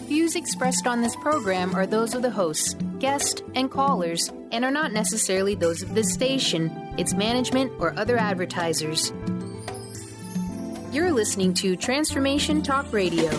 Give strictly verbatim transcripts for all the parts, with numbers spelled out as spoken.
views expressed on this program are those of the hosts, guests, and callers, and are not necessarily those of this station, its management, or other advertisers. You're listening to Transformation Talk Radio.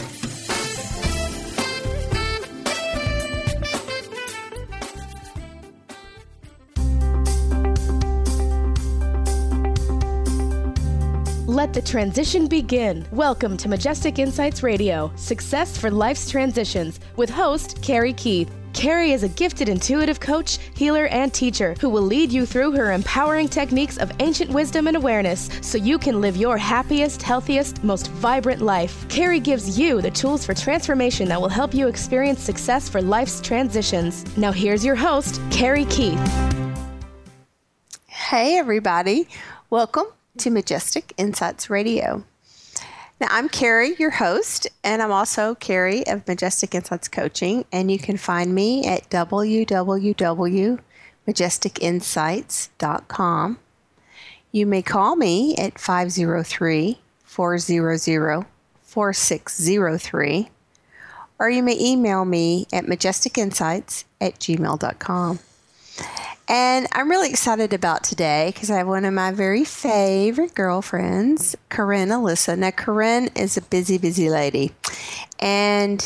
Let the transition begin. Welcome to Majestic Insights Radio, Success for Life's Transitions, with host Carrie Keith. Carrie is a gifted intuitive coach, healer, and teacher who will lead you through her empowering techniques of ancient wisdom and awareness so you can live your happiest, healthiest, most vibrant life. Carrie gives you the tools for transformation that will help you experience success for life's transitions. Now here's your host, Carrie Keith. Hey everybody, welcome to Majestic Insights Radio. Now, I'm Carrie, your host, and I'm also Carrie of Majestic Insights Coaching, and you can find me at w w w dot majestic insights dot com. You may call me at five oh three, four hundred, four six oh three, or you may email me at majestic insights at gmail dot com. And I'm really excited about today because I have one of my very favorite girlfriends, Corinne Alyssa. Now, Corinne is a busy, busy lady, and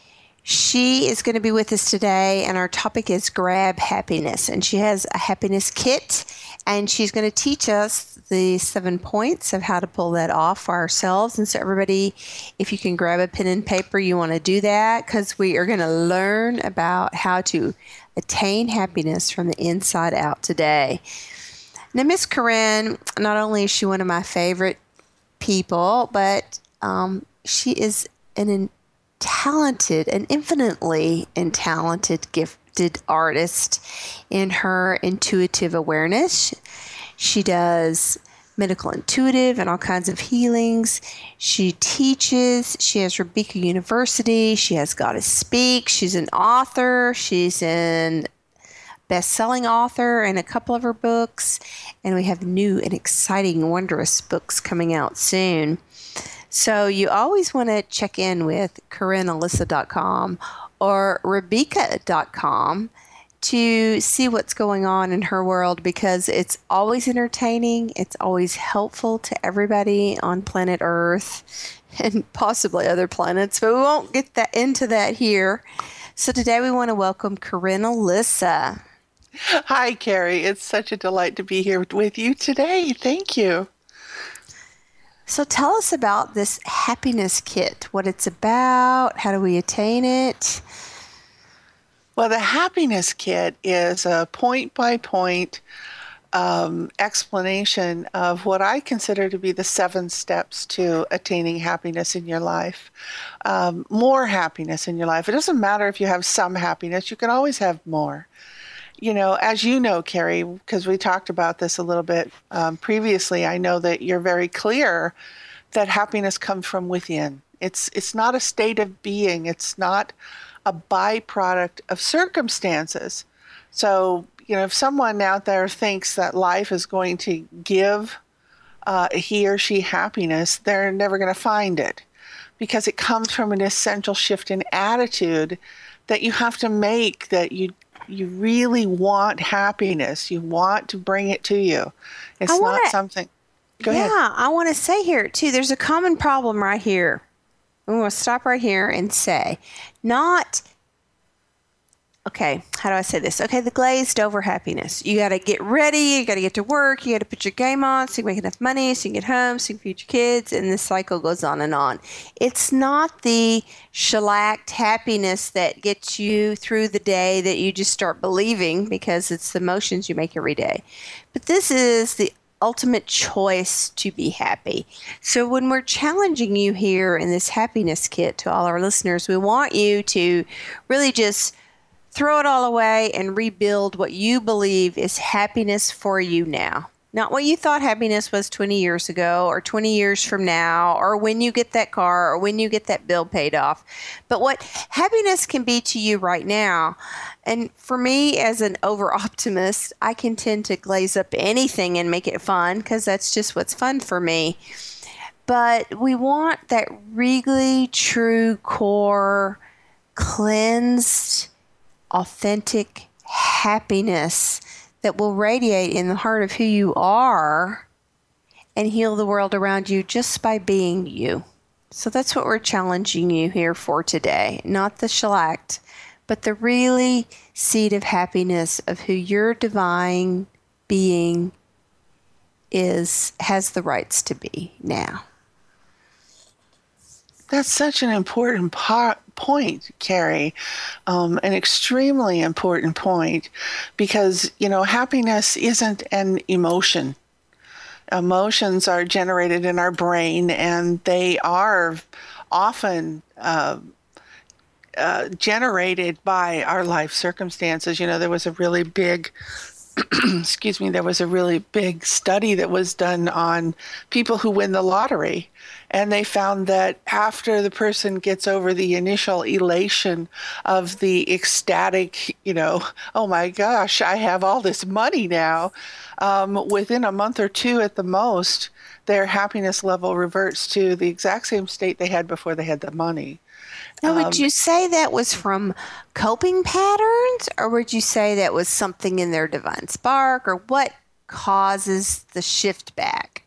she is going to be with us today, and our topic is Grab Happiness. And she has a happiness kit, and she's going to teach us the seven points of how to pull that off for ourselves. And so everybody, if you can grab a pen and paper, you want to do that because we are going to learn about how to attain happiness from the inside out today. Now, Miss Corinne, not only is she one of my favorite people, but um, she is an in- talented, an infinitely and talented, gifted artist in her intuitive awareness. She does medical intuitive and all kinds of healings. She teaches. She has Rebecca University. She has Goddess Speak. She's an author. She's an best-selling author in a couple of her books. And we have new and exciting, wondrous books coming out soon. So you always want to check in with corinne alyssa dot com or rebecca dot com to see what's going on in her world, because it's always entertaining. It's always helpful to everybody on planet Earth and possibly other planets, but we won't get that into that here. So today we want to welcome Corinne Alyssa. Hi, Carrie. It's such a delight to be here with you today. Thank you. So tell us about this happiness kit, what it's about, how do we attain it? Well, the happiness kit is a point-by-point um, explanation of what I consider to be the seven steps to attaining happiness in your life. Um, more happiness in your life. It doesn't matter if you have some happiness. You can always have more. You know, as you know, Carrie, because we talked about this a little bit um, previously, I know that you're very clear that happiness comes from within. It's it's not a state of being. It's not a byproduct of circumstances. So, you know, if someone out there thinks that life is going to give uh, he or she happiness, they're never going to find it, because it comes from an essential shift in attitude that you have to make, that you you really want happiness. You want to bring it to you. It's wanna, not something. Go yeah, ahead. Yeah, I want to say here, too, there's a common problem right here. I'm going to stop right here and say, not, okay, how do I say this? Okay, the glazed over happiness. You got to get ready. You got to get to work. You got to put your game on so you can make enough money so you can get home, so you can feed your kids, and this cycle goes on and on. It's not the shellacked happiness that gets you through the day that you just start believing because it's the motions you make every day. But this is the ultimate choice to be happy. So when we're challenging you here in this happiness kit to all our listeners, we want you to really just throw it all away and rebuild what you believe is happiness for you now. Not what you thought happiness was twenty years ago or twenty years from now or when you get that car or when you get that bill paid off, but what happiness can be to you right now. And for me, as an over-optimist, I can tend to glaze up anything and make it fun because that's just what's fun for me. But we want that really true core cleansed, authentic happiness that will radiate in the heart of who you are and heal the world around you just by being you. So that's what we're challenging you here for today. Not the shellacked, but the really seed of happiness of who your divine being is, has the rights to be now. That's such an important po- point, Carrie, um, an extremely important point, because, you know, happiness isn't an emotion. Emotions are generated in our brain, and they are often uh, uh, generated by our life circumstances. You know, there was a really big excuse me, there was a really big study that was done on people who win the lottery. And they found that after the person gets over the initial elation of the ecstatic, you know, oh my gosh, I have all this money now, um, within a month or two at the most, their happiness level reverts to the exact same state they had before they had the money. Now, would Um, you say that was from coping patterns, or would you say that was something in their divine spark, or what causes the shift back?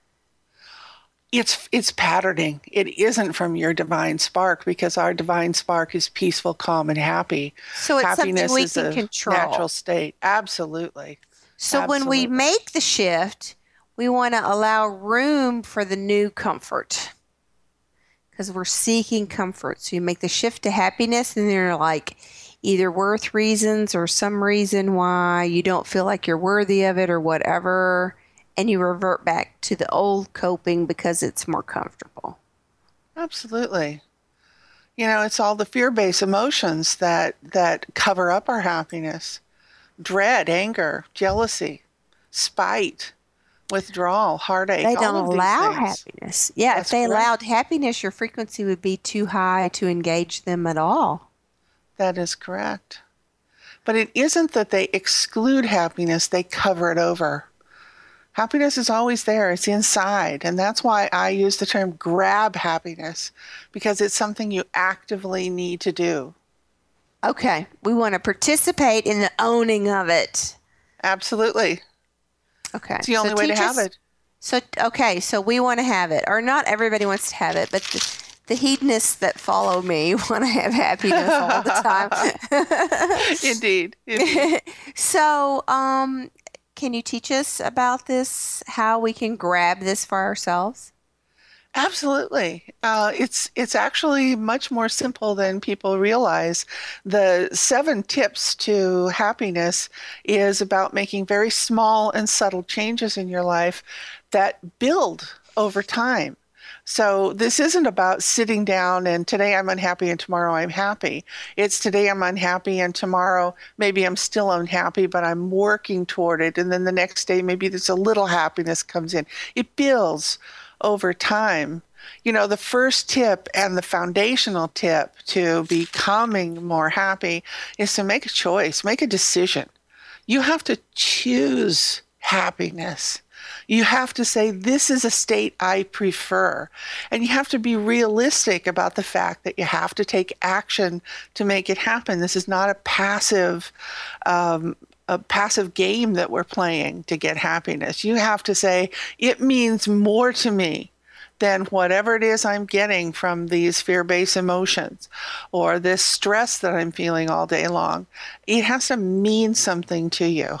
It's it's patterning. It isn't from your divine spark, because our divine spark is peaceful, calm, and happy. So it's Happiness something we is can a control. natural state. Absolutely. So when we Absolutely. make the shift, we want to allow room for the new comfort, because we're seeking comfort. So you make the shift to happiness, and there are like either worth reasons or some reason why you don't feel like you're worthy of it or whatever, and you revert back to the old coping because it's more comfortable. Absolutely. You know, it's all the fear-based emotions that that cover up our happiness. Dread, anger, jealousy, spite, withdrawal, heartache. They all don't of these allow things. happiness. Yeah, That's if they correct. allowed happiness, your frequency would be too high to engage them at all. That is correct. But it isn't that they exclude happiness, they cover it over. Happiness is always there. It's inside. And that's why I use the term grab happiness, because it's something you actively need to do. Okay, we want to participate in the owning of it. Absolutely. Okay. It's the only so way to teach have us- it. So, okay, so we want to have it, or not everybody wants to have it, but the, the hedonists that follow me want to have happiness all the time. Indeed. Indeed. So, um, can you teach us about this, how we can grab this for ourselves? Absolutely. Uh, it's it's actually much more simple than people realize. The seven tips to happiness is about making very small and subtle changes in your life that build over time. So this isn't about sitting down and today I'm unhappy and tomorrow I'm happy. It's today I'm unhappy and tomorrow maybe I'm still unhappy, but I'm working toward it. And then the next day maybe there's a little happiness comes in. It builds over time. You know, the first tip and the foundational tip to becoming more happy is to make a choice, make a decision. You have to choose happiness. You have to say, this is a state I prefer. And you have to be realistic about the fact that you have to take action to make it happen. This is not a passive um, a passive game that we're playing to get happiness. You have to say, it means more to me than whatever it is I'm getting from these fear-based emotions or this stress that I'm feeling all day long. It has to mean something to you.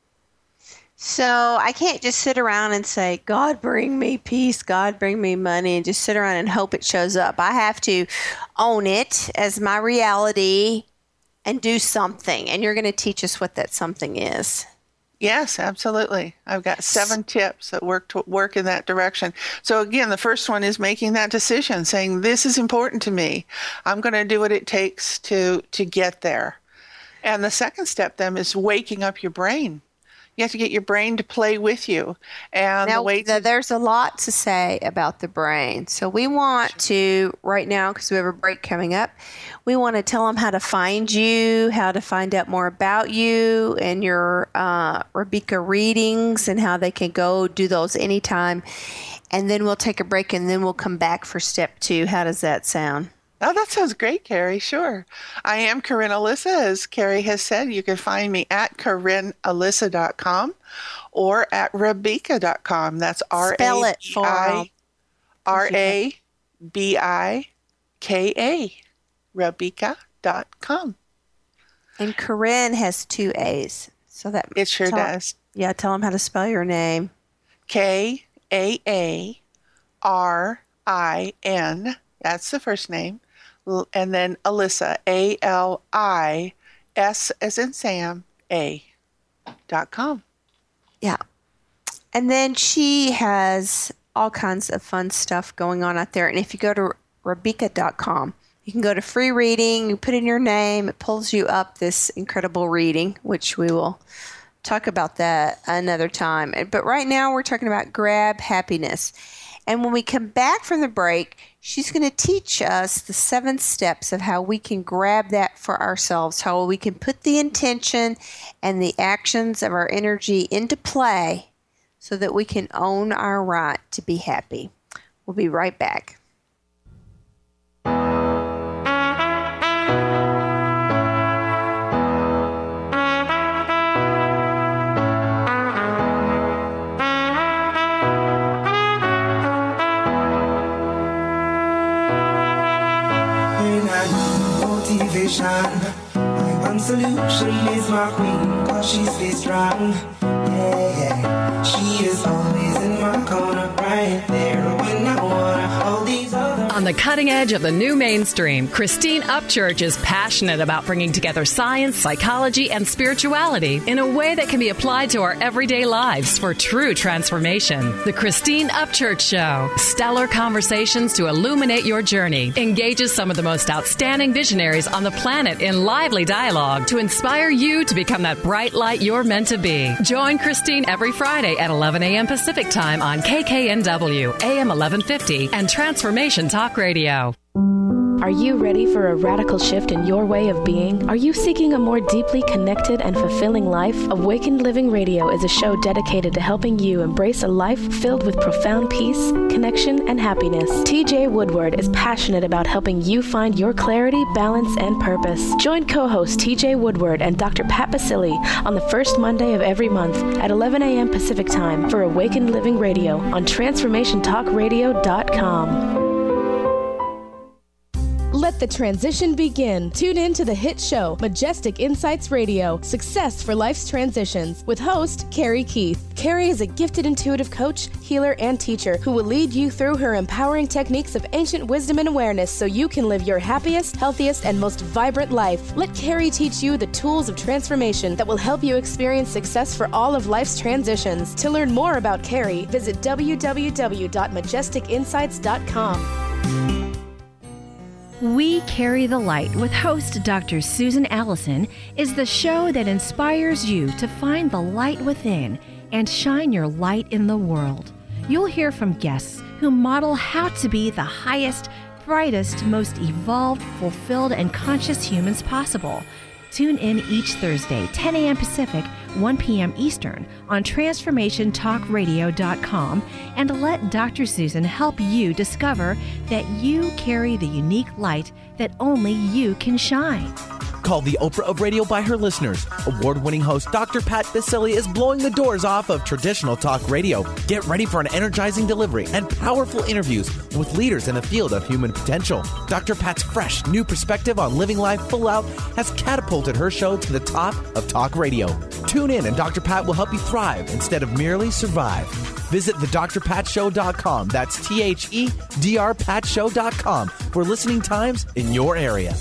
So I can't just sit around and say, God, bring me peace, God, bring me money, and just sit around and hope it shows up. I have to own it as my reality and do something. And you're going to teach us what that something is. Yes, absolutely. I've got seven tips that work to work in that direction. So again, the first one is making that decision, saying this is important to me. I'm going to do what it takes to to get there. And the second step then is waking up your brain. You have to get your brain to play with you. And Now, the way th- to, there's a lot to say about the brain. So we want to, right now, because we have a break coming up, we want to tell them how to find you, how to find out more about you and your uh, Rebecca readings and how they can go do those anytime. And then we'll take a break and then we'll come back for step two. How does that sound? Oh, that sounds great, Carrie. Sure. I am Corinne Alyssa. As Carrie has said, you can find me at corinne alyssa dot com or at rabika dot com. That's R A B I R A B I K A, rabika dot com. And Corinne has two A's. So that It sure tell, does. Yeah, tell them how to spell your name. K A A R I N. That's the first name. And then Alyssa, A L I S as in Sam, A dot com. Yeah. And then she has all kinds of fun stuff going on out there. And if you go to rabika dot com, you can go to free reading, you put in your name, it pulls you up this incredible reading, which we will talk about that another time. But right now we're talking about Grab Happiness. And when we come back from the break, she's going to teach us the seven steps of how we can grab that for ourselves, how we can put the intention and the actions of our energy into play so that we can own our right to be happy. We'll be right back. Motivation. My one solution is my queen, cause she stays strong. Yeah, yeah. She is always in my corner, right there when I wanna. All these other. On the cutting edge of the new mainstream, Christine Upchurch is passionate about bringing together science, psychology, and spirituality in a way that can be applied to our everyday lives for true transformation. The Christine Upchurch Show, stellar conversations to illuminate your journey, engages some of the most outstanding visionaries on the planet in lively dialogue to inspire you to become that bright light you're meant to be. Join Christine every Friday at eleven a.m. Pacific Time on K K N W, A M eleven fifty, and Transformation Talk Radio. Are you ready for a radical shift in your way of being? Are you seeking a more deeply connected and fulfilling life? Awakened Living Radio is a show dedicated to helping you embrace a life filled with profound peace, connection, and happiness. T J Woodward is passionate about helping you find your clarity, balance, and purpose. Join co-host T J Woodward and Doctor Pat Basili on the first Monday of every month at eleven a.m. Pacific Time for Awakened Living Radio on transformation talk radio dot com. Let the transition begin. Tune in to the hit show, Majestic Insights Radio, Success for Life's Transitions, with host Carrie Keith. Carrie is a gifted intuitive coach, healer, and teacher who will lead you through her empowering techniques of ancient wisdom and awareness so you can live your happiest, healthiest, and most vibrant life. Let Carrie teach you the tools of transformation that will help you experience success for all of life's transitions. To learn more about Carrie, visit w w w dot majestic insights dot com. We Carry the Light with host Doctor Susan Allison is the show that inspires you to find the light within and shine your light in the world. You'll hear from guests who model how to be the highest, brightest, most evolved, fulfilled, and conscious humans possible. Tune in each Thursday, ten a.m. Pacific, one p.m. Eastern, on transformation talk radio dot com, and let Doctor Susan help you discover that you carry the unique light that only you can shine. Called the Oprah of radio by her listeners, award-winning host Doctor Pat Basili is blowing the doors off of traditional talk radio. Get ready for an energizing delivery and powerful interviews with leaders in the field of human potential. Doctor Pat's fresh, new perspective on living life full out has catapulted her show to the top of talk radio. Tune in and Doctor Pat will help you thrive instead of merely survive. Visit the dr pat show dot com. That's T H E D R pat show dot com for listening times in your area.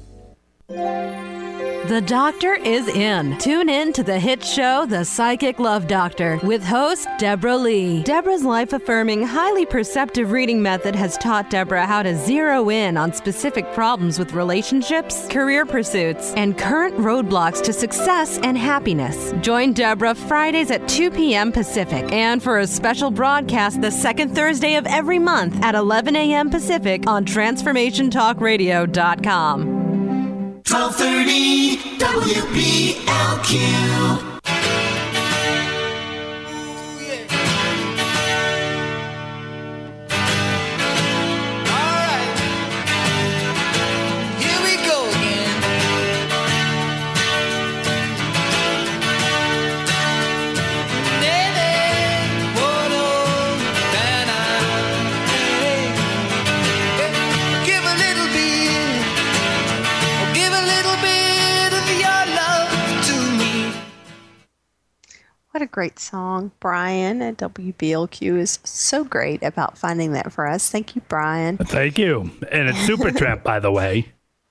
The doctor is in. Tune in to the hit show, The Psychic Love Doctor, with host Deborah Lee. Deborah's life-affirming, highly perceptive reading method has taught Deborah how to zero in on specific problems with relationships, career pursuits, and current roadblocks to success and happiness. Join Deborah Fridays at two p.m. Pacific, and for a special broadcast the second Thursday of every month at eleven a.m. Pacific on transformation talk radio dot com. twelve thirty W B L Q. great song. Brian at W B L Q is so great about finding that for us. Thank you, Brian. Thank you. And it's Supertramp, by the way.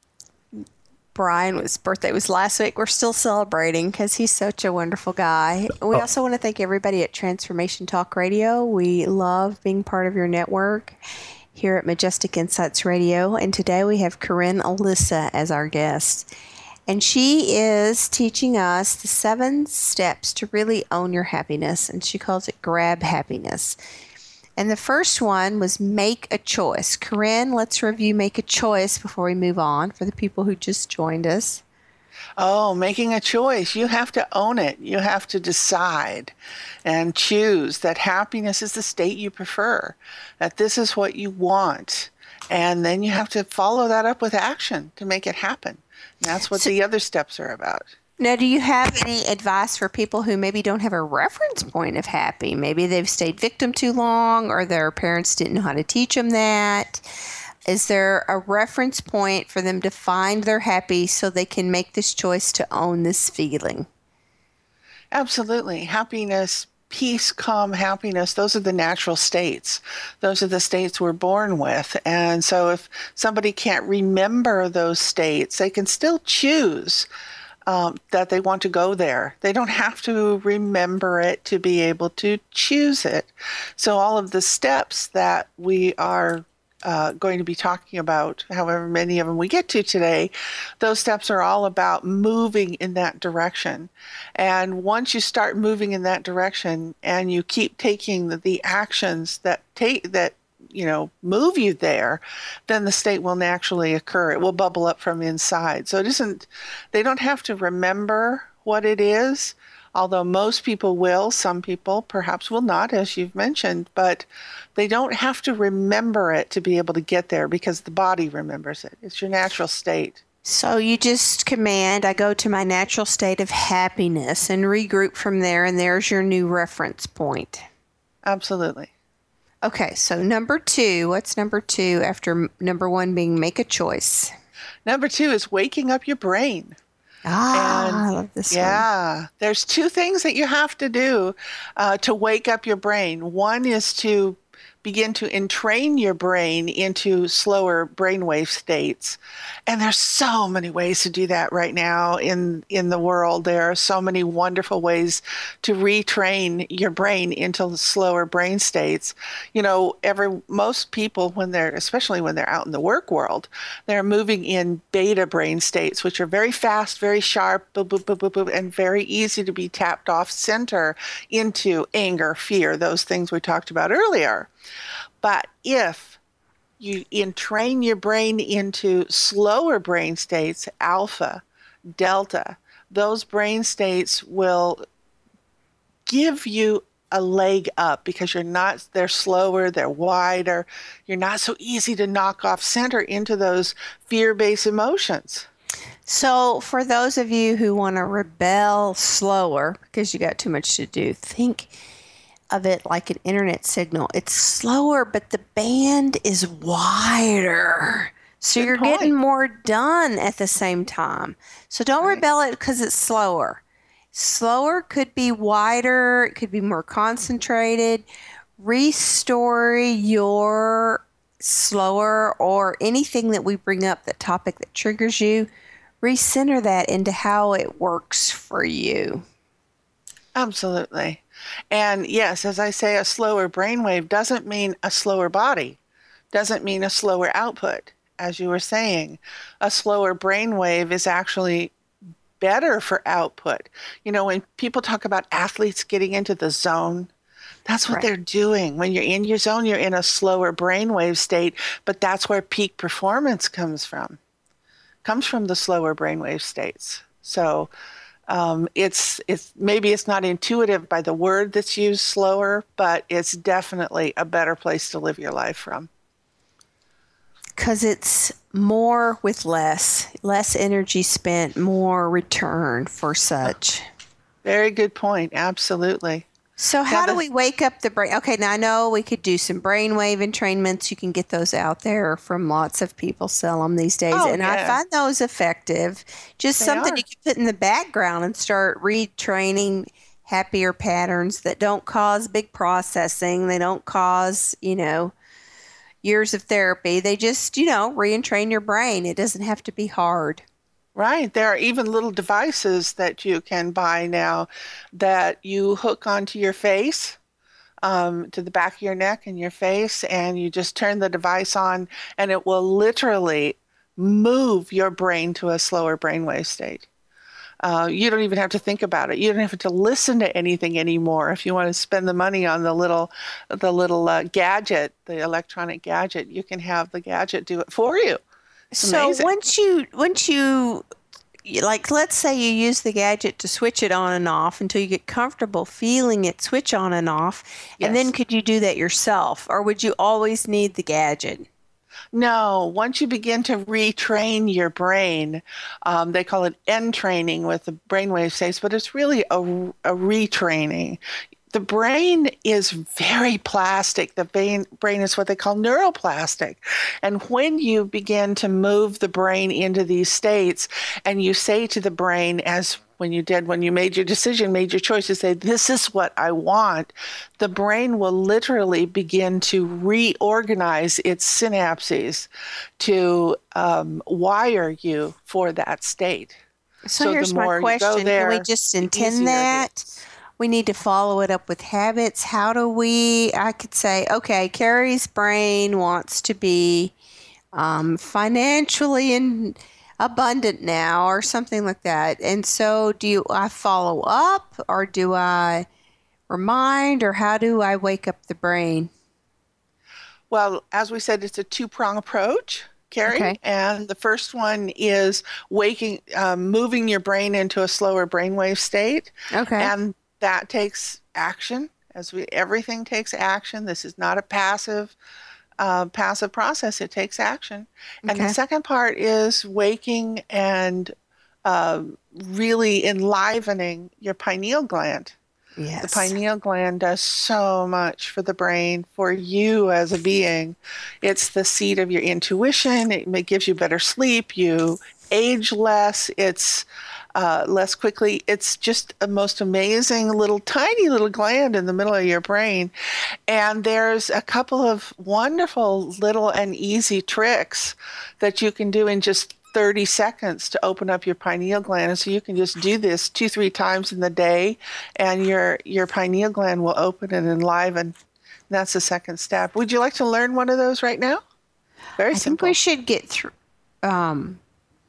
Brian's birthday was last week. We're still celebrating because he's such a wonderful guy. We Oh. also want to thank everybody at Transformation Talk Radio. We love being part of your network here at Majestic Insights Radio. And today we have Corinne Alyssa as our guest. And she is teaching us the seven steps to really own your happiness. And she calls it Grab Happiness. And the first one was make a choice. Corinne, let's review make a choice before we move on for the people who just joined us. Oh, making a choice. You have to own it. You have to decide and choose that happiness is the state you prefer, that this is what you want. And then you have to follow that up with action to make it happen. And that's what So- the other steps are about. Now, do you have any advice for people who maybe don't have a reference point of happy? Maybe they've stayed victim too long, or their parents didn't know how to teach them that. Is there a reference point for them to find their happy so they can make this choice to own this feeling? Absolutely. Happiness, peace, calm, happiness, those are the natural states. Those are the states we're born with. And so if somebody can't remember those states, they can still choose Um, that they want to go there. They don't have to remember it to be able to choose it. So all of the steps that we are uh, going to be talking about, however many of them we get to today, those steps are all about moving in that direction. And once you start moving in that direction and you keep taking the, the actions that take that you know, move you there, then the state will naturally occur. It will bubble up from inside. So it isn't, they don't have to remember what it is, although most people will. Some people perhaps will not, as you've mentioned, but they don't have to remember it to be able to get there because the body remembers it. It's your natural state. So you just command, I go to my natural state of happiness and regroup from there, and there's your new reference point. Absolutely. Okay, so number two, what's number two after m- number one being make a choice? Number two is waking up your brain. Ah, And, I love this one. Yeah, there's two things that you have to do uh, to wake up your brain. One is to begin to entrain your brain into slower brainwave states. And there's so many ways to do that right now in, in the world. There are so many wonderful ways to retrain your brain into slower brain states. You know, every most people, when they're, especially when they're out in the work world, they're moving in beta brain states, which are very fast, very sharp, boop, boop, boop, boop, boop, and very easy to be tapped off center into anger, fear, those things we talked about earlier. But if you entrain your brain into slower brain states, alpha, delta, those brain states will give you a leg up because you're not, they're slower, they're wider, you're not so easy to knock off center into those fear-based emotions. So for those of you who want to rebel slower because you got too much to do, think of it like an internet signal. It's slower, but the band is wider. So Good you're point. getting more done at the same time. So don't Right. rebel it because it's slower. Slower could be wider. It could be more concentrated. Restore your slower or anything that we bring up, that topic that triggers you. Recenter that into how it works for you. Absolutely. And yes, as I say, a slower brainwave doesn't mean a slower body, doesn't mean a slower output. As you were saying, a slower brainwave is actually better for output. You know, when people talk about athletes getting into the zone, that's what Right. they're doing. When you're in your zone, you're in a slower brainwave state, but that's where peak performance comes from. Comes from the slower brainwave states. So um, it's it's maybe it's not intuitive by the word that's used, slower, but it's definitely a better place to live your life from. Because it's more with less, less energy spent, more return for such. Very good point. Absolutely. So how Yeah, do the- we wake up the brain? Okay, now I know we could do some brainwave entrainments. You can get those out there from lots of people sell them these days. Oh, and I yeah. find those effective. Just They something are. you can put in the background and start retraining happier patterns that don't cause big processing. They don't cause, you know, years of therapy. They just, you know, re-entrain your brain. It doesn't have to be hard. Right. There are even little devices that you can buy now that you hook onto your face, um, to the back of your neck and your face, and you just turn the device on, and it will literally move your brain to a slower brainwave state. Uh, you don't even have to think about it. You don't have to listen to anything anymore. If you want to spend the money on the little, the little uh, gadget, the electronic gadget, you can have the gadget do it for you. It's so amazing. once you, once you, like, let's say you use the gadget to switch it on and off until you get comfortable feeling it switch on and off, Yes. and then could you do that yourself, or would you always need the gadget? No, once you begin to retrain your brain, um, they call it entraining with the brainwave states, but it's really a, a retraining. The brain is very plastic. The brain, brain is what they call neuroplastic. And when you begin to move the brain into these states, and you say to the brain, as when you did, when you made your decision, made your choice, to say, this is what I want, the brain will literally begin to reorganize its synapses to um, wire you for that state. So, So here's the my more you go question. there, Can we just the intend easier it that? is. We need to follow it up with habits. How do we, I could say, okay, Carrie's brain wants to be um, financially in, abundant now, or something like that. And so do you, I follow up, or do I remind, or how do I wake up the brain? Well, as we said, it's a two-prong approach, Carrie. Okay. And the first one is waking, um, moving your brain into a slower brainwave state. Okay. And that takes action. As we, everything takes action. This is not a passive, uh, passive process. It takes action. And Okay. the second part is waking and uh, really enlivening your pineal gland. Yes. The pineal gland does so much for the brain, for you as a being. It's the seat of your intuition. It may- gives you better sleep. You age less. It's uh, less quickly. It's just a most amazing little tiny little gland in the middle of your brain. And there's a couple of wonderful little and easy tricks that you can do in just thirty seconds to open up your pineal gland. And so you can just do this two, three times in the day, and your your pineal gland will open and enliven. That's the second step. Would you like to learn one of those right now? Very I simple. think we should get through. Um,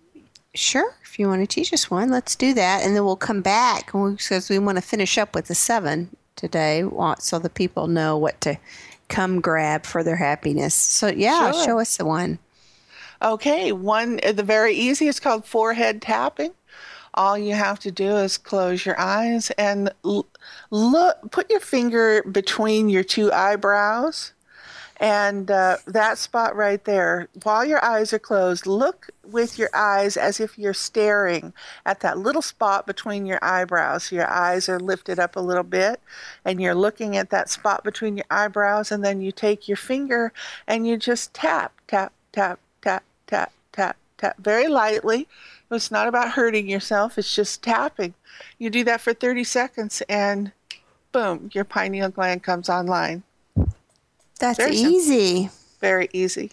sure, if you want to teach us one, let's do that, and then we'll come back because we want to finish up with the seven today, so the people know what to come grab for their happiness. So yeah, Sure. show us the one. Okay, one, the very easy is called forehead tapping. All you have to do is close your eyes and l- look, put your finger between your two eyebrows, and uh, that spot right there. While your eyes are closed, look with your eyes as if you're staring at that little spot between your eyebrows. So your eyes are lifted up a little bit, and you're looking at that spot between your eyebrows, and then you take your finger and you just tap, tap, tap, tap, tap, tap, tap, very lightly. It's not about hurting yourself. It's just tapping. You do that for thirty seconds, and boom, your pineal gland comes online. That's Very simple. easy. Very easy.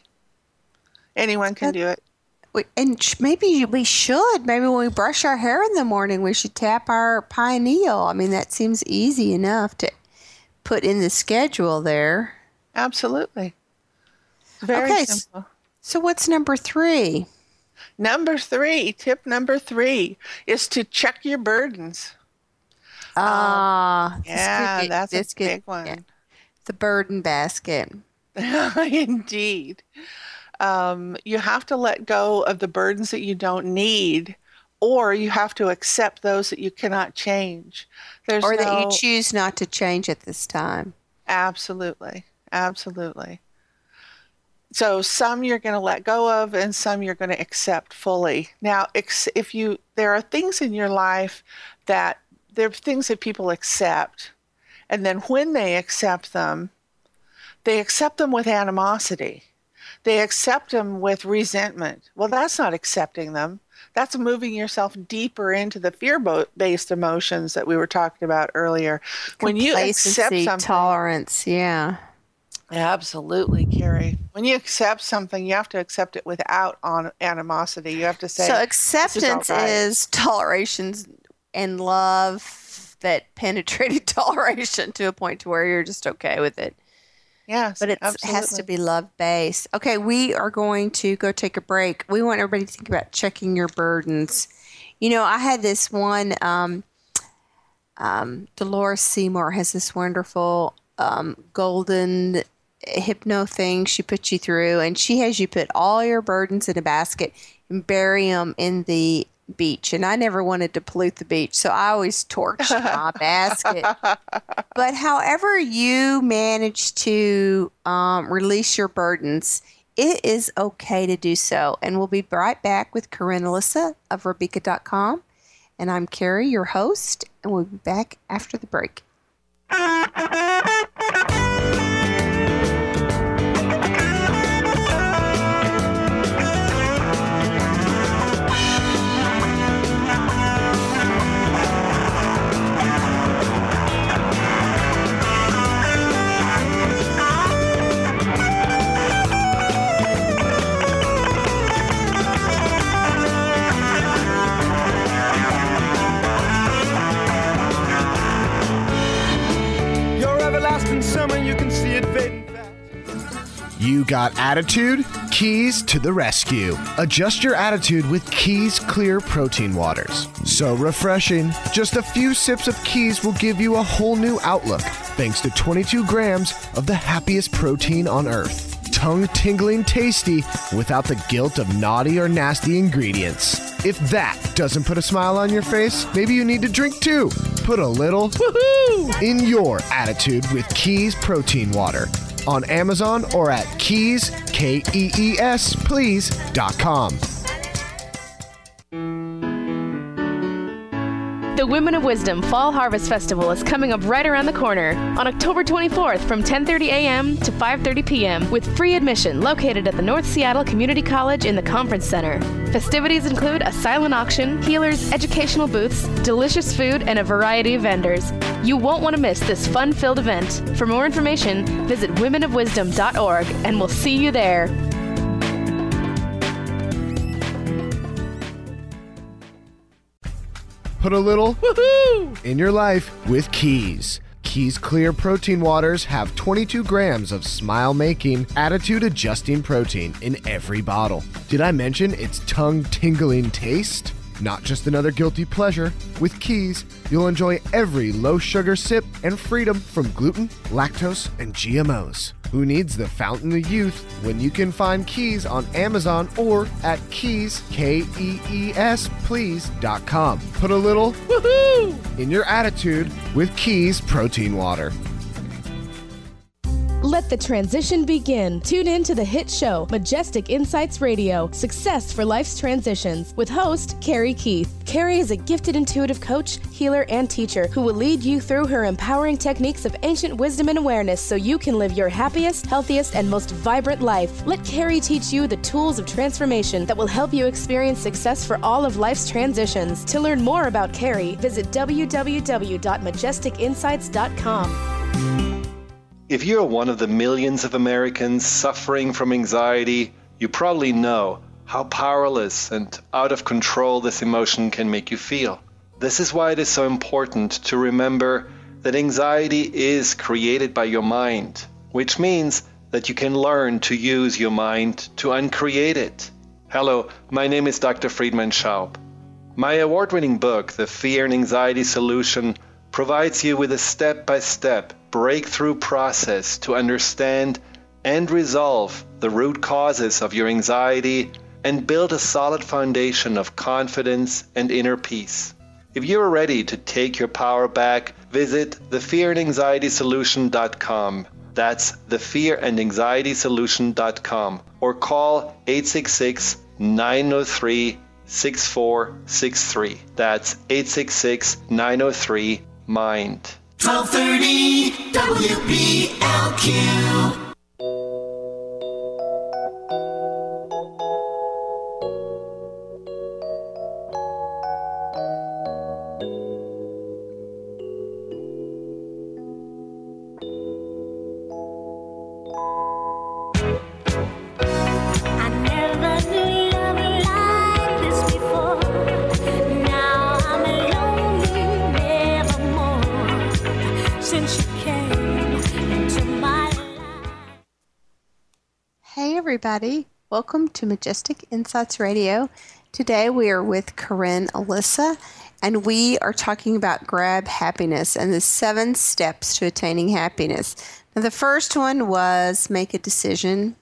Anyone can That- do it. We- And sh- maybe we should. Maybe when we brush our hair in the morning, we should tap our pineal. I mean, that seems easy enough to put in the schedule there. Absolutely. Very Okay, s- simple. So what's number three? Number three, tip number three is to check your burdens. Ah, this Yeah, could be- that's a this could- big one. yeah. The burden basket. Indeed. Um, you have to let go of the burdens that you don't need, or you have to accept those that you cannot change. There's Or that you no- choose not to change at this time. Absolutely. Absolutely. So some you're going to let go of, and some you're going to accept fully. Now, ex- if you, there are things in your life that, there are things that people accept, and then when they accept them, they accept them with animosity. They accept them with resentment. Well, that's not accepting them. That's moving yourself deeper into the fear-based emotions that we were talking about earlier. When you accept something, tolerance, yeah. Absolutely, Carrie. When you accept something, you have to accept it without on animosity. You have to say, so acceptance is, right. is toleration and love that penetrated toleration to a point to where you're just okay with it. Yes, but it has to be love-based. Okay, we are going to go take a break. We want everybody to think about checking your burdens. You know, I had this one, um, um, Dolores Seymour has this wonderful um, golden hypno thing she puts you through, and she has you put all your burdens in a basket and bury them in the beach. And I never wanted to pollute the beach, so I always torched my basket. But however you manage to um, release your burdens, it is okay to do so. And we'll be right back with Corinne Alyssa of Rebecca dot com. And I'm Carrie, your host, and we'll be back after the break. Summer, you can see it fading fast. You got attitude? Keys to the rescue. Adjust your attitude with Keys Clear Protein Waters. So refreshing. Just a few sips of Keys will give you a whole new outlook, thanks to twenty-two grams of the happiest protein on earth. Tongue-tingling tasty without the guilt of naughty or nasty ingredients. If that doesn't put a smile on your face, maybe you need to drink too. Put a little woohoo in your attitude with Keys Protein Water on Amazon or at keys, K E E S, please, dot com. The Women of Wisdom Fall Harvest Festival is coming up right around the corner on October twenty-fourth from ten thirty a.m. to five thirty p.m. with free admission located at the North Seattle Community College in the Conference Center. Festivities include a silent auction, healers, educational booths, delicious food, and a variety of vendors. You won't want to miss this fun-filled event. For more information, visit women of wisdom dot org and we'll see you there. Put a little woohoo in your life with Keys. Keys Clear Protein Waters have twenty-two grams of smile-making, attitude-adjusting protein in every bottle. Did I mention its tongue-tingling taste? Not just another guilty pleasure. With Keys, you'll enjoy every low-sugar sip and freedom from gluten, lactose, and G M Os. Who needs the fountain of youth when you can find Keys on Amazon or at keys, K E E S, please, dot com. Put a little woohoo in your attitude with Keys Protein Water. Let the transition begin. Tune in to the hit show, Majestic Insights Radio, Success for Life's Transitions, with host Carrie Keith. Carrie is a gifted intuitive coach, healer, and teacher who will lead you through her empowering techniques of ancient wisdom and awareness so you can live your happiest, healthiest, and most vibrant life. Let Carrie teach you the tools of transformation that will help you experience success for all of life's transitions. To learn more about Carrie, visit w w w dot majestic insights dot com. If you're one of the millions of Americans suffering from anxiety, you probably know how powerless and out of control this emotion can make you feel. This is why it is so important to remember that anxiety is created by your mind, which means that you can learn to use your mind to uncreate it. Hello, my name is Doctor Friedemann Schaub. My award-winning book, The Fear and Anxiety Solution, provides you with a step-by-step breakthrough process to understand and resolve the root causes of your anxiety and build a solid foundation of confidence and inner peace. If you're ready to take your power back, visit the fear and anxiety solution dot com. That's the fear and anxiety solution dot com or call eight six six, nine zero three, six four six three. That's eight six six, nine zero three, MIND. twelve thirty W B L Q. everybody. Welcome to Majestic Insights Radio. Today we are with Corinne Alyssa, and we are talking about Grab Happiness and the seven steps to attaining happiness. Now, the first one was make a decision.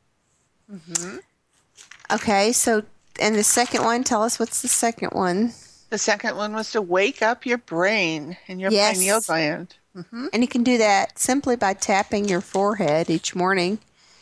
Mm-hmm. Okay, so, and the second one, tell us what's the second one. The second one was to wake up your brain and your Yes. pineal gland. Mm-hmm. And you can do that simply by tapping your forehead each morning.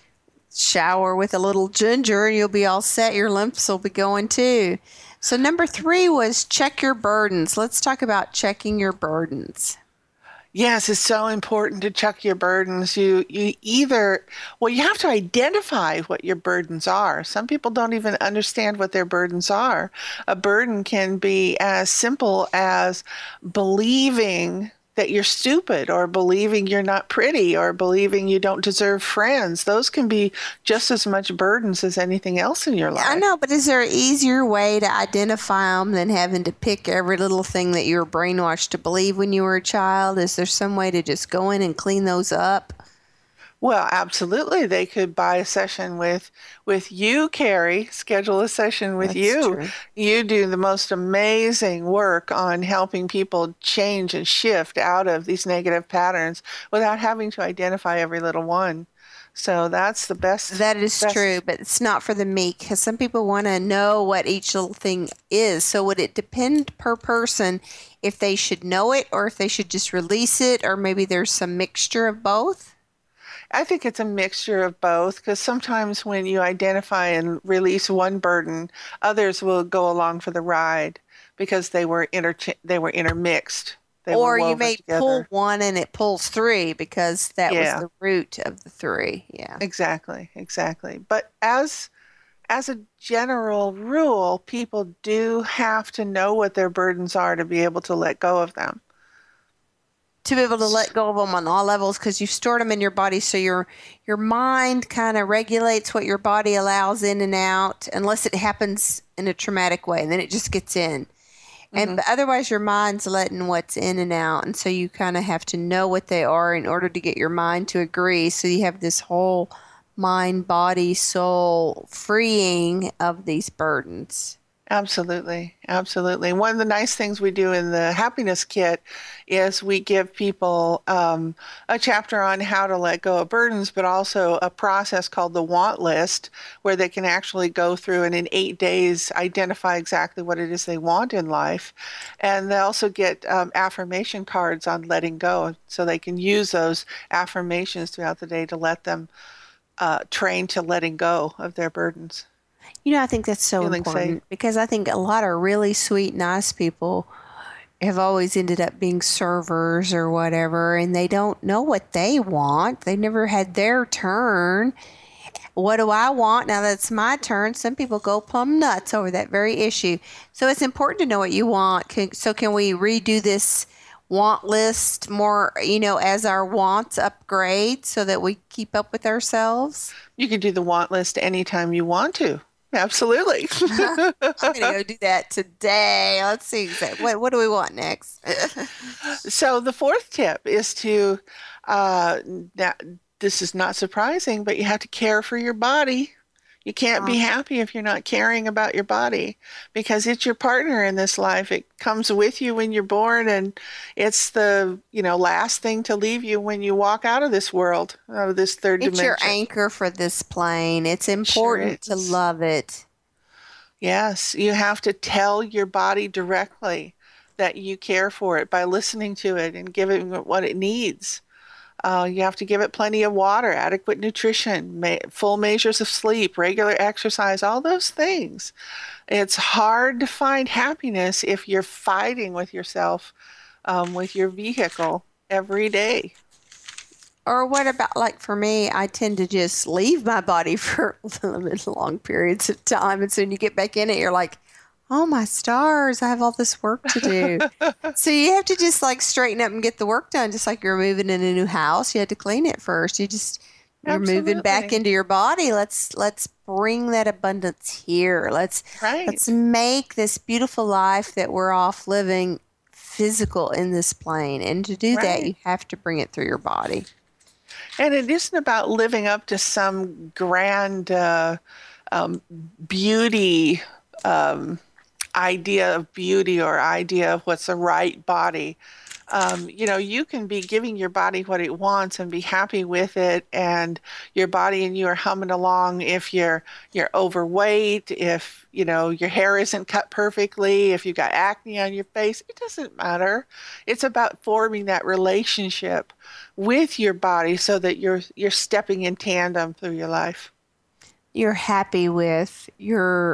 Shower with a little ginger and you'll be all set. Your lymphs will be going too. So number three was check your burdens. Let's talk about checking your burdens. Yes, it's so important to check your burdens. You you either, well, you have to identify what your burdens are. Some people don't even understand what their burdens are. A burden can be as simple as believing that you're stupid, or believing you're not pretty, or believing you don't deserve friends. Those can be just as much burdens as anything else in your life. I know, but is there an easier way to identify them than having to pick every little thing that you were brainwashed to believe when you were a child? Is there some way to just go in and clean those up? Well, absolutely. They could buy a session with with you, Carrie, schedule a session with That's you. true. You do the most amazing work on helping people change and shift out of these negative patterns without having to identify every little one. So that's the best. That is best- true, but it's not for the meek, because some people want to know what each little thing is. So would it depend per person if they should know it or if they should just release it, or maybe there's some mixture of both? I think it's a mixture of both, because sometimes when you identify and release one burden, others will go along for the ride because they were inter- they were intermixed. They Or were you woven may together. pull one and it pulls three because that Yeah. was the root of the three. Yeah. Exactly, exactly. But as as a general rule, people do have to know what their burdens are to be able to let go of them. To be able to let go of them on all levels, because you've stored them in your body, so your your mind kind of regulates what your body allows in and out, unless it happens in a traumatic way, and then it just gets in. And but otherwise, your mind's letting what's in and out, and so you kind of have to know what they are in order to get your mind to agree. So you have this whole mind, body, soul freeing of these burdens. Absolutely, absolutely. One of the nice things we do in the happiness kit is we give people um, a chapter on how to let go of burdens, but also a process called the want list, where they can actually go through and in eight days identify exactly what it is they want in life. And they also get um, affirmation cards on letting go, so they can use those affirmations throughout the day to let them uh, train to letting go of their burdens. You know, I think that's so Feeling important safe. because I think a lot of really sweet, nice people have always ended up being servers or whatever, and they don't know what they want. They never had their turn. What do I want? Now that's my turn. Some people go plumb nuts over that very issue. So it's important to know what you want. Can, so can we redo this want list more, you know, as our wants upgrade so that we keep up with ourselves? You can do the want list anytime you want to. Absolutely. I'm going to go do that today. Let's see. What, what do we want next? So the fourth tip is to, uh, that, this is not surprising, but you have to care for your body. You can't be happy if you're not caring about your body, because it's your partner in this life. It comes with you when you're born, and it's the, you know, last thing to leave you when you walk out of this world, out of this third It's dimension. your anchor for this plane. It's important to is. love it. Yes, you have to tell your body directly that you care for it by listening to it and giving it what it needs. Uh, you have to give it plenty of water, adequate nutrition, ma- full measures of sleep, regular exercise, all those things. It's hard to find happiness if you're fighting with yourself, um, with your vehicle every day. Or what about, like for me, I tend to just leave my body for long periods of time. And so when you get back in it, you're like, oh my stars, I have all this work to do. So you have to just like straighten up and get the work done. Just like you're moving in a new house, you had to clean it first. You just, you're moving back Absolutely. into your body. Let's, let's bring that abundance here. Let's, Right. let's make this beautiful life that we're off living physical in this plane. And to do that, Right. you have to bring it through your body. And it isn't about living up to some grand uh, um, beauty um, idea of beauty or idea of what's the right body. Um, you know, you can be giving your body what it wants and be happy with it, and your body and you are humming along. If you're you're overweight, if you know your hair isn't cut perfectly, if you got acne on your face, it doesn't matter. It's about forming that relationship with your body so that you're you're stepping in tandem through your life. You're happy with your.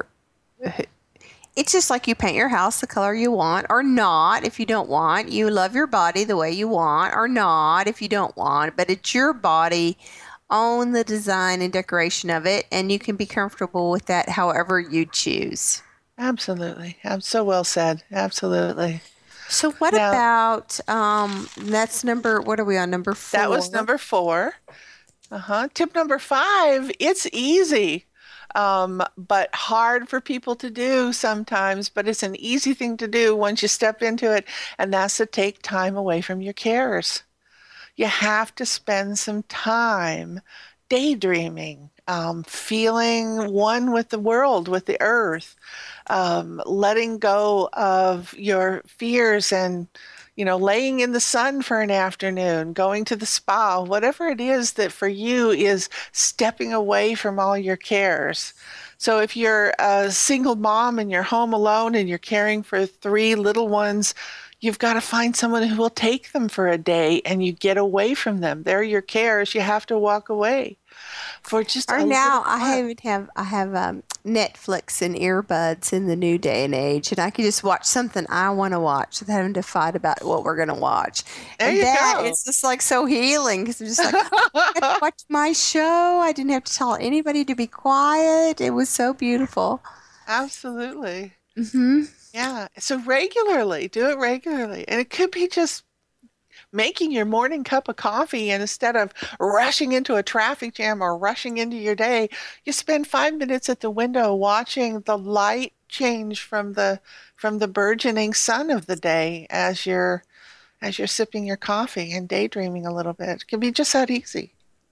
It's just like you paint your house the color you want or not if you don't want. You love your body the way you want or not if you don't want. But it's your body. Own the design and decoration of it, and you can be comfortable with that however you choose. Absolutely. So well said. Absolutely. So what now, about, um, that's number, what are we on, number four? That was number four. Uh-huh. Tip number five, it's easy. Um, but hard for people to do sometimes, but it's an easy thing to do once you step into it, and that's to take time away from your cares. You have to spend some time daydreaming, um, feeling one with the world, with the earth, um, letting go of your fears and you know, laying in the sun for an afternoon, going to the spa, whatever it is that for you is stepping away from all your cares. So if you're a single mom and you're home alone and you're caring for three little ones, you've got to find someone who will take them for a day and you get away from them. They're your cares. You have to walk away. For just or now I even have I have um, Netflix and earbuds in the new day and age, and I can just watch something I want to watch without having to fight about what we're going to watch. There and you that go. It's just like so healing because I'm just like I got to watch my show. I didn't have to tell anybody to be quiet. It was so beautiful. Absolutely. Mm-hmm. Yeah. So regularly, do it regularly, and it could be just making your morning cup of coffee, and instead of rushing into a traffic jam or rushing into your day, you spend five minutes at the window watching the light change from the from the burgeoning sun of the day as you're as you're sipping your coffee and daydreaming a little bit. It can be just that easy.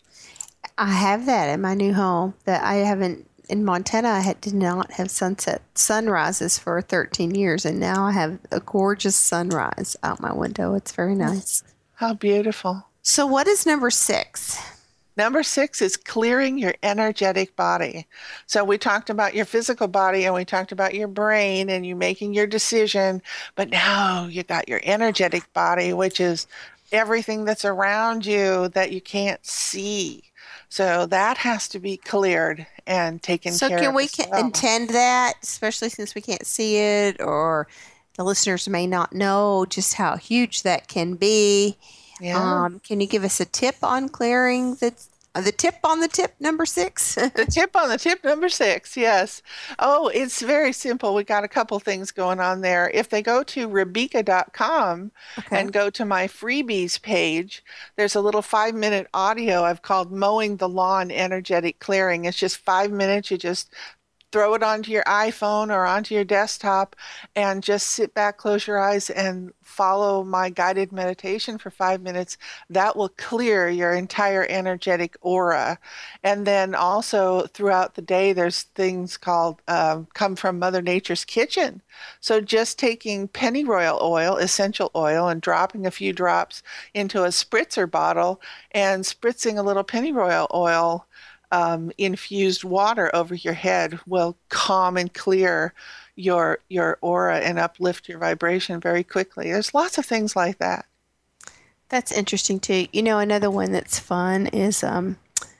I have that in my new home that I haven't. In Montana, I had, did not have sunset sunrises for thirteen years, and now I have a gorgeous sunrise out my window. It's very nice. How beautiful. So what is number six? Number six is clearing your energetic body. So we talked about your physical body and we talked about your brain and you making your decision, but now you got your energetic body, which is everything that's around you that you can't see. So that has to be cleared and taken so care of. So can we as well. intend that, especially since we can't see it, or the listeners may not know just how huge that can be? Yeah. Um, can you give us a tip on clearing the uh, the tip on the tip number six? The tip on the tip number six, yes. Oh, it's very simple. We got a couple things going on there. If they go to Rebecca dot com okay. and go to my freebies page, there's a little five-minute audio I've called Mowing the Lawn Energetic Clearing. It's just five minutes. You just throw it onto your iPhone or onto your desktop and just sit back, close your eyes, and follow my guided meditation for five minutes. That will clear your entire energetic aura. And then also throughout the day, there's things called um, come from Mother Nature's kitchen. So just taking pennyroyal oil, essential oil, and dropping a few drops into a spritzer bottle and spritzing a little pennyroyal oil Um, infused water over your head will calm and clear your your aura and uplift your vibration very quickly. There's lots of things like that. That's interesting too. You know, another one that's fun is um,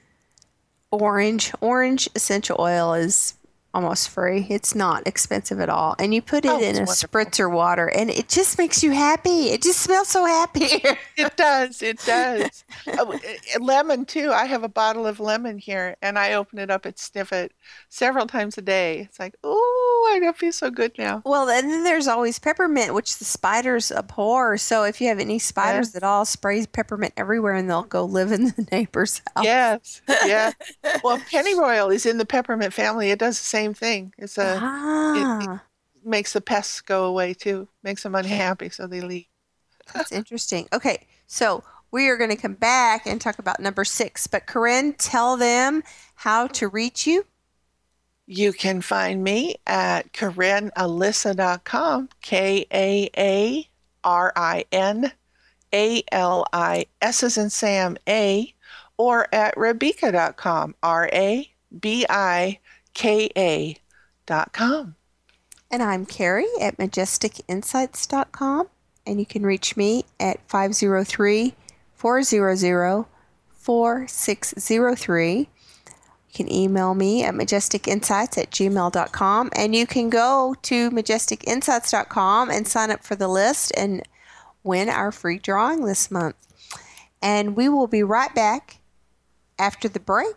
orange. Orange essential oil is almost free. It's not expensive at all. And you put it oh, in a wonderful. spritzer water and it just makes you happy. It just smells so happy. It does. It does. oh, lemon too. I have a bottle of lemon here and I open it up and sniff it several times a day. It's like, oh, I don't feel so good now. Well, and then there's always peppermint, which the spiders abhor. So if you have any spiders yeah. at all, spray peppermint everywhere and they'll go live in the neighbor's house. Yes. Yeah. Well, pennyroyal is in the peppermint family. It does the same thing. It's a ah. it, it makes the pests go away too. Makes them unhappy, so they leave. That's interesting. Okay, so We are going to come back and talk about number six. But Corinne, tell them how to reach you. You can find me at Karin Alyssa dot com, K A A R I N A L I S as in Sam, A, or at Rabika dot com, R A B I K A dot com. And I'm Carrie at Majestic Insights dot com, and you can reach me at five oh three, four hundred, four six oh three. You can email me at majestic insights at gmail dot com, and you can go to majestic insights dot com and sign up for the list and win our free drawing this month. And we will be right back after the break.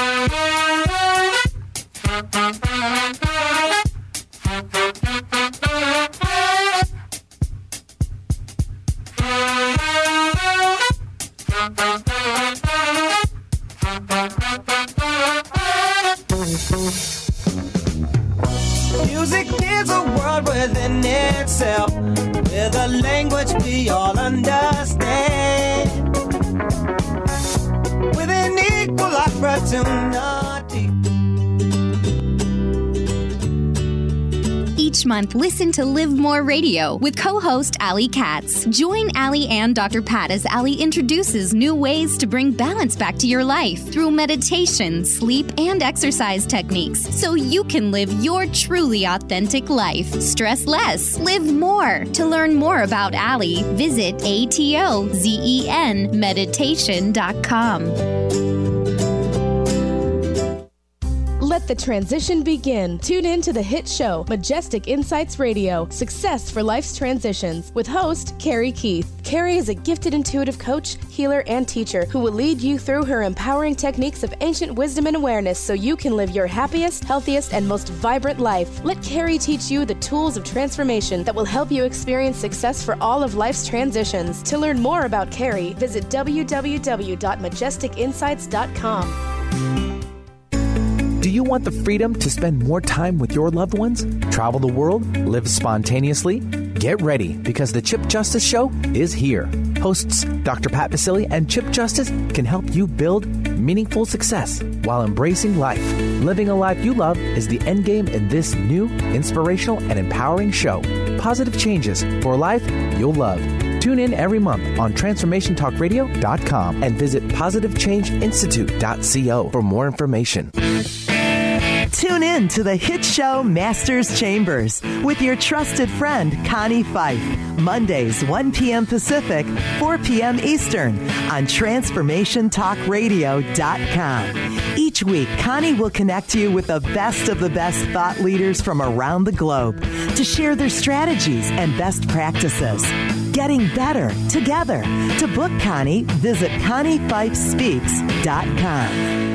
Music is a world within itself, with a language we all understand, with an equal opportunity. Each month, listen to Live More Radio with co-host Allie Katz. Join Allie and Doctor Pat as Allie introduces new ways to bring balance back to your life through meditation, sleep, and exercise techniques so you can live your truly authentic life. Stress less, live more. To learn more about Allie, visit A T O Z E N meditation dot com. Let the transition begin. Tune in to the hit show, Majestic Insights Radio, Success for Life's Transitions, with host Carrie Keith. Carrie is a gifted intuitive coach, healer, and teacher who will lead you through her empowering techniques of ancient wisdom and awareness so you can live your happiest, healthiest, and most vibrant life. Let Carrie teach you the tools of transformation that will help you experience success for all of life's transitions. To learn more about Carrie, visit w w w dot majestic insights dot com. Do you want the freedom to spend more time with your loved ones? Travel the world? Live spontaneously? Get ready, because the Chip Justice Show is here. Hosts Doctor Pat Baccili and Chip Justice can help you build meaningful success while embracing life. Living a life you love is the end game in this new, inspirational, and empowering show. Positive changes for a life you'll love. Tune in every month on transformation talk radio dot com and visit positive change institute dot co for more information. Tune in to the hit show Masters Chambers with your trusted friend Connie Fife. Mondays, one p.m. Pacific, four p.m. Eastern on transformation talk radio dot com. Each week, Connie will connect you with the best of the best thought leaders from around the globe to share their strategies and best practices. Getting better together. To book Connie, visit connie fife speaks dot com.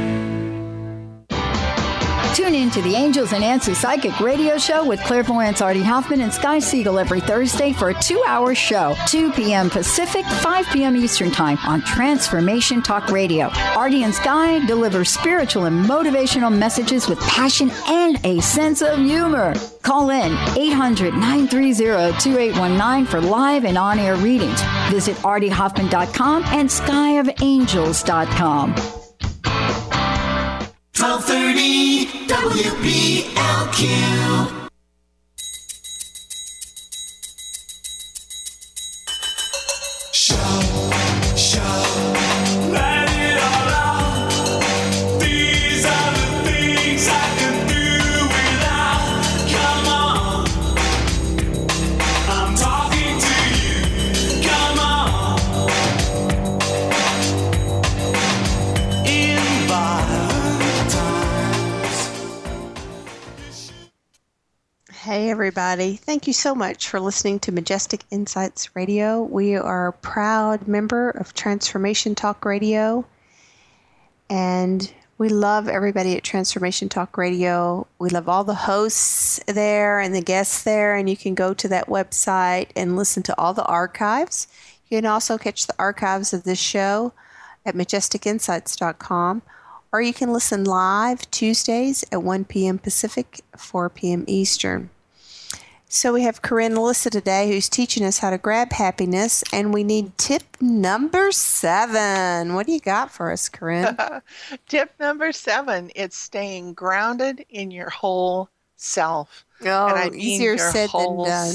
Tune in to the Angels and Answers Psychic Radio Show with clairvoyants Artie Hoffman and Sky Siegel every Thursday for a two-hour show, two p.m. Pacific, five p.m. Eastern Time on Transformation Talk Radio. Artie and Sky deliver spiritual and motivational messages with passion and a sense of humor. Call in eight hundred, nine three zero, two eight one nine for live and on-air readings. Visit artie hoffman dot com and sky of angels dot com. twelve thirty W B L Q. Show, show, let it all out. These are the things I can do without. Come on, I'm talking to you. Come on, in violent times. Hey, everybody. Thank you so much for listening to Majestic Insights Radio. We are a proud member of Transformation Talk Radio, and we love everybody at Transformation Talk Radio. We love all the hosts there and the guests there, and you can go to that website and listen to all the archives. You can also catch the archives of this show at majestic insights dot com, or you can listen live Tuesdays at one p.m. Pacific, four p.m. Eastern. So we have Corinne Alyssa today who's teaching us how to grab happiness, and we need tip number seven. What do you got for us, Corinne? Tip number seven, it's staying grounded in your whole self. Oh, and I mean easier your said whole than done.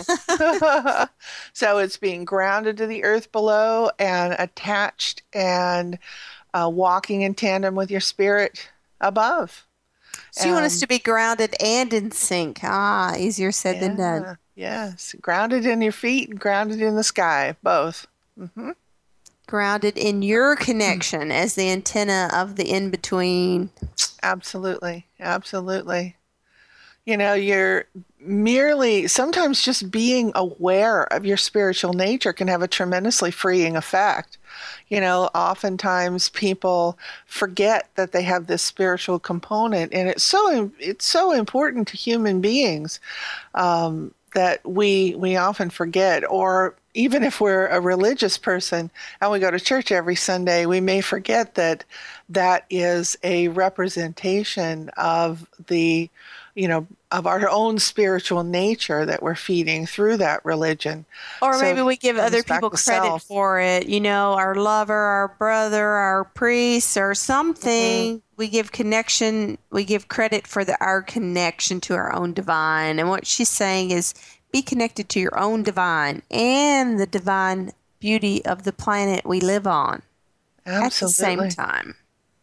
self. So it's being grounded to the earth below and attached and uh, walking in tandem with your spirit above. So you want us to be grounded and in sync. Ah, easier said yeah, than done. Yes, grounded in your feet and grounded in the sky, both. Mm-hmm. Grounded in your connection as the antenna of the in-between. Absolutely, absolutely. You know, you're merely, sometimes just being aware of your spiritual nature can have a tremendously freeing effect. You know, oftentimes people forget that they have this spiritual component, and it's so it's so important to human beings um, that we we often forget. Or even if we're a religious person and we go to church every Sunday, we may forget that that is a representation of the, you know, of our own spiritual nature that we're feeding through that religion. Or So maybe we give it comes other back people to credit self. for it. You know, our lover, our brother, our priest, or something. Mm-hmm. We give connection, we give credit for the, our connection to our own divine. And what she's saying is be connected to your own divine and the divine beauty of the planet we live on. Absolutely. At the same time.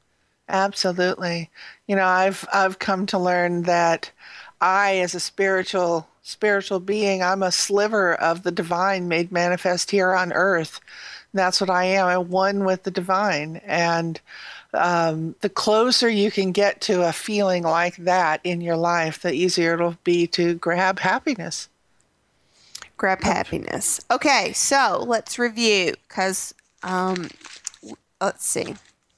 Absolutely. You know, I've I've come to learn that I, as a spiritual spiritual being, I'm a sliver of the divine made manifest here on earth. That's what I am. I'm one with the divine. And um, the closer you can get to a feeling like that in your life, the easier it'll be to grab happiness. Grab happiness. Okay, so let's review because um, let's see.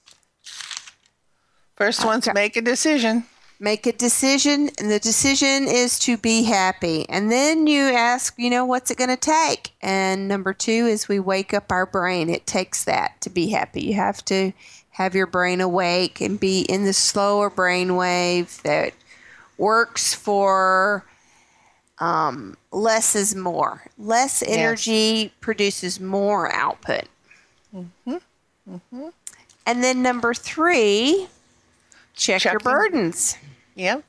First one's Okay. make a decision. Make a decision, and the decision is to be happy. And then you ask, you know, what's it going to take? And number two is we wake up our brain. It takes that to be happy. You have to have your brain awake and be in the slower brain wave that works for um, less is more. Less energy yes. produces more output. Mm-hmm. Mm-hmm. And then number three, check Checking. your burdens. Yep.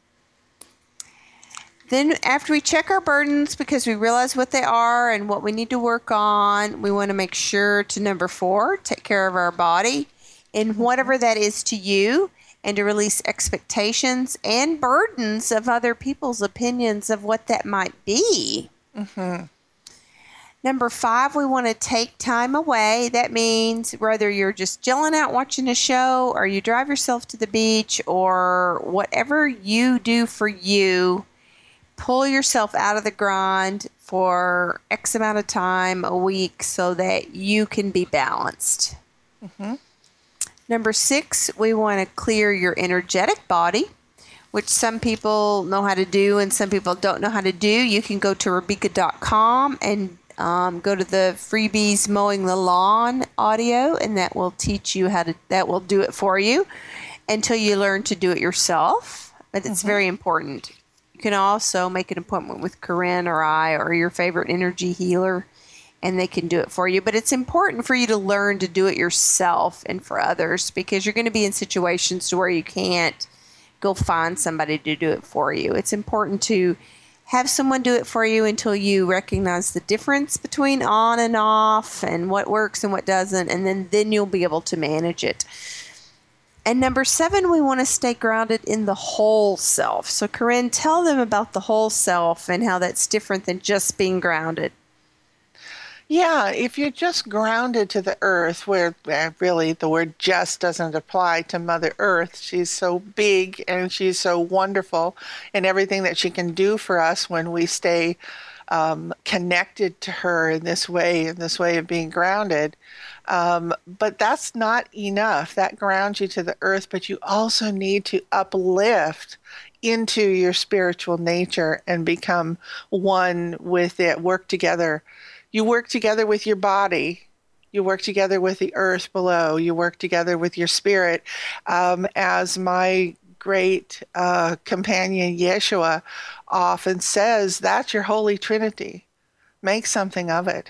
Then after we check our burdens, because we realize what they are and what we need to work on, we want to make sure to number four, take care of our body in whatever that is to you, and to release expectations and burdens of other people's opinions of what that might be. Mm-hmm. Number five, we want to take time away. That means whether you're just chilling out watching a show or you drive yourself to the beach or whatever you do for you, pull yourself out of the grind for X amount of time a week so that you can be balanced. Mm-hmm. Number six, we want to clear your energetic body, which some people know how to do and some people don't know how to do. You can go to Rebecca dot com and Um, go to the freebies mowing the lawn audio, and that will teach you how to, that will do it for you until you learn to do it yourself. But it's mm-hmm. very important. You can also make an appointment with Corinne or I or your favorite energy healer, and they can do it for you. But it's important for you to learn to do it yourself and for others, because you're going to be in situations where you can't go find somebody to do it for you. It's important to have someone do it for you until you recognize the difference between on and off and what works and what doesn't, and then, then you'll be able to manage it. And number seven, we want to stay grounded in the whole self. So Corinne, tell them about the whole self and how that's different than just being grounded. Yeah, if you're just grounded to the earth, where eh, really the word just doesn't apply to Mother Earth. She's so big and she's so wonderful in everything that she can do for us when we stay um, connected to her in this way, in this way of being grounded. Um, but that's not enough. That grounds you to the earth, but you also need to uplift into your spiritual nature and become one with it, work together. You work together with your body. You work together with the earth below. You work together with your spirit. Um, as my great uh, companion, Yeshua, often says, that's your Holy Trinity. Make something of it.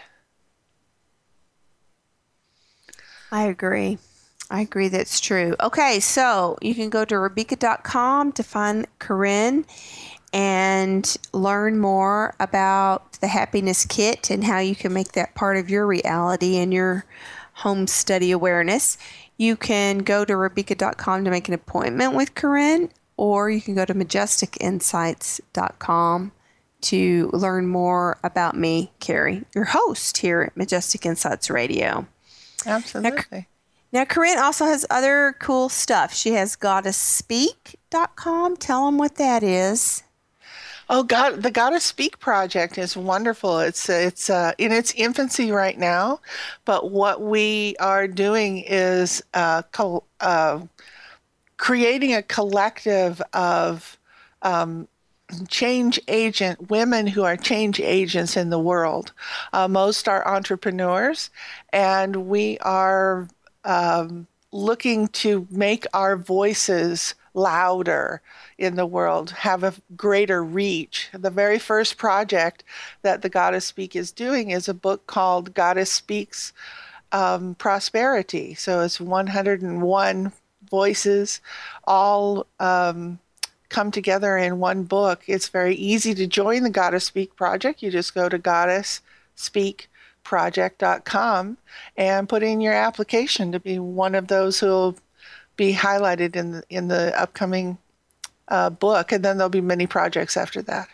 I agree. I agree that's true. Okay, so you can go to Rebecca dot com to find Corinne and learn more about the Happiness Kit and how you can make that part of your reality and your home study awareness. You can go to Rebecca dot com to make an appointment with Corinne, or you can go to Majestic Insights dot com to learn more about me, Carrie, your host here at Majestic Insights Radio. Absolutely. Now, now, Corinne also has other cool stuff. She has Goddess Speak dot com. Tell them what that is. Oh, God, the Goddess Speak project is wonderful. It's it's uh, in its infancy right now, but what we are doing is uh, co- uh, creating a collective of um, change agent women who are change agents in the world. Uh, most are entrepreneurs, and we are um, looking to make our voices louder in the world, have a greater reach. The very first project that the Goddess Speak is doing is a book called Goddess Speaks um, Prosperity. So it's one hundred one voices, all um, come together in one book. It's very easy to join the Goddess Speak project. You just go to goddess speak project dot com and put in your application to be one of those who will be highlighted in the, in the upcoming uh, book, and then there'll be many projects after that.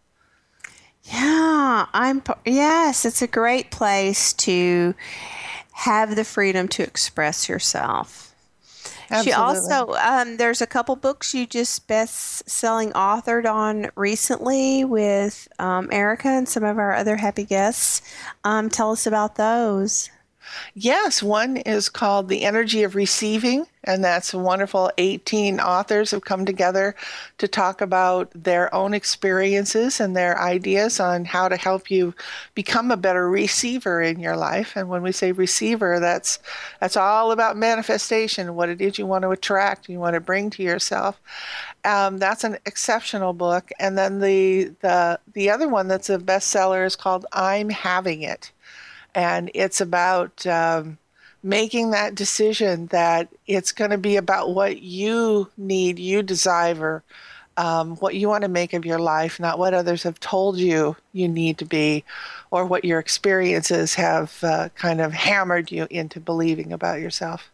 Yeah, I'm. Yes, it's a great place to have the freedom to express yourself. Absolutely. She also, um, there's a couple books you just best-selling authored on recently with um, Erica and some of our other happy guests. Um, tell us about those. Yes, one is called The Energy of Receiving, and that's wonderful. eighteen authors have come together to talk about their own experiences and their ideas on how to help you become a better receiver in your life. And when we say receiver, that's that's all about manifestation, what it is you want to attract, you want to bring to yourself. Um, that's an exceptional book. And then the the the other one that's a bestseller is called I'm Having It. And it's about um, making that decision that it's going to be about what you need, you desire, um, what you want to make of your life, not what others have told you you need to be, or what your experiences have uh, kind of hammered you into believing about yourself.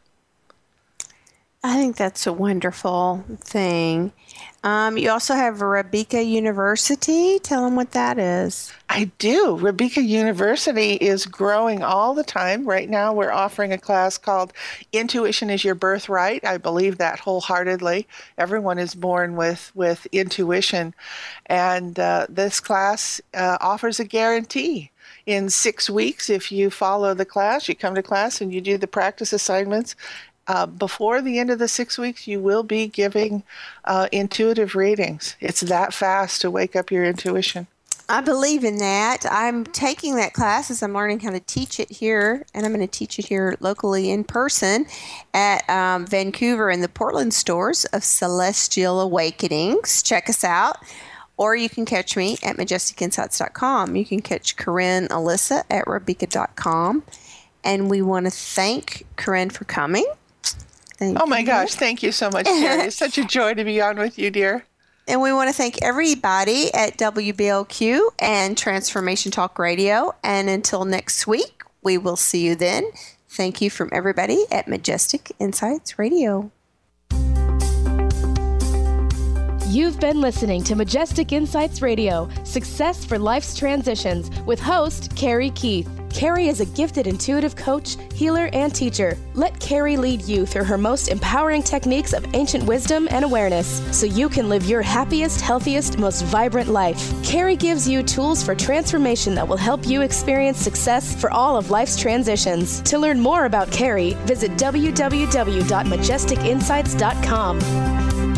I think that's a wonderful thing. Um, you also have Rebecca University. Tell them what that is. I do. Rebecca University is growing all the time. Right now, we're offering a class called Intuition is Your Birthright. I believe that wholeheartedly. Everyone is born with, with intuition. And uh, this class uh, offers a guarantee. In six weeks, if you follow the class, you come to class and you do the practice assignments, Uh, before the end of the six weeks, you will be giving uh, intuitive readings. It's that fast to wake up your intuition. I believe in that. I'm taking that class as I'm learning how to teach it here, and I'm going to teach it here locally in person at um, Vancouver and the Portland stores of Celestial Awakenings. Check us out. Or you can catch me at majestic insights dot com. You can catch Corinne Alyssa at rebecca dot com. And we want to thank Corinne for coming. Thank oh my you. gosh, thank you so much, Carrie. It's such a joy to be on with you, dear. And we want to thank everybody at W B L Q and Transformation Talk Radio. And until next week, we will see you then. Thank you from everybody at Majestic Insights Radio. You've been listening to Majestic Insights Radio, Success for Life's Transitions, with host Carrie Keith. Carrie is a gifted intuitive coach, healer, and teacher. Let Carrie lead you through her most empowering techniques of ancient wisdom and awareness so you can live your happiest, healthiest, most vibrant life. Carrie gives you tools for transformation that will help you experience success for all of life's transitions. To learn more about Carrie, visit w w w dot majestic insights dot com.